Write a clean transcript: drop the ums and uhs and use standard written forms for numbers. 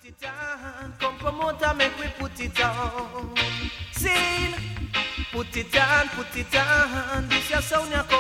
it on. Come promoter, make we put it on. Scene, put it on, put it on. This your sound, you